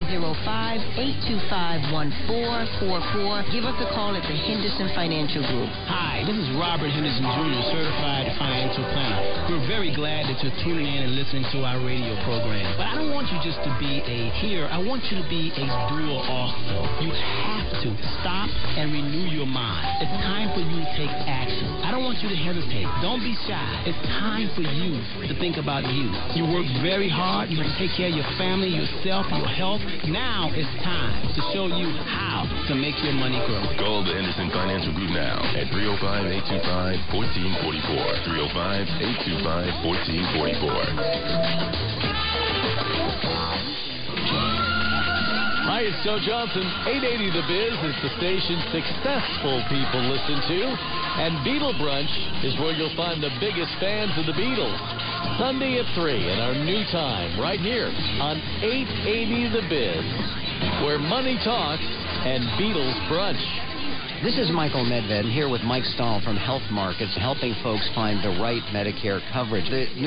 805-825-1444. Give us a call at the Henderson Financial Group. Hi, this is Robert Henderson Jr., Certified Financial Planner. We're very glad that you're tuning in and listening to our radio program. But I don't want you just to be a hearer. I want you to be a doer also. You have to stop and renew your mind. It's time for you to take action. I don't want you to hesitate. Don't be shy. It's time for you to think about you. You work very hard. You take care of your family, yourself, your health. Now it's time to show you how to make your money grow. Call the Henderson Financial Group now at 305-825-1444. 305-825-1444. Hi, it's Joe Johnson. 880 The Biz is the station successful people listen to. And Beatle Brunch is where you'll find the biggest fans of the Beatles. Sunday at 3 in our new time, right here on 880 The Biz, where money talks and Beatles Brunch. This is Michael Medved here with Mike Stahl from Health Markets, helping folks find the right Medicare coverage.